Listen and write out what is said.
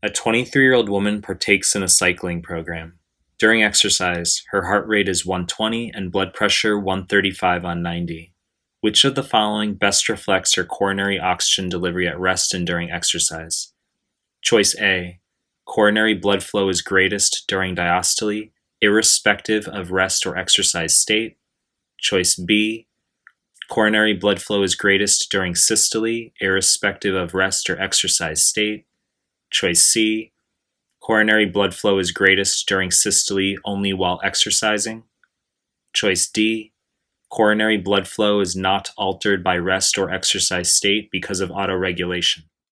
A 23-year-old woman partakes in a cycling program. During exercise, her heart rate is 120 and blood pressure 135 on 90. Which of the following best reflects her coronary oxygen delivery at rest and during exercise? Choice A. Coronary blood flow is greatest during diastole, irrespective of rest or exercise state. Choice B. Coronary blood flow is greatest during systole, irrespective of rest or exercise state. Choice C. Coronary blood flow is greatest during systole only while exercising. Choice D. Coronary blood flow is not altered by rest or exercise state because of autoregulation.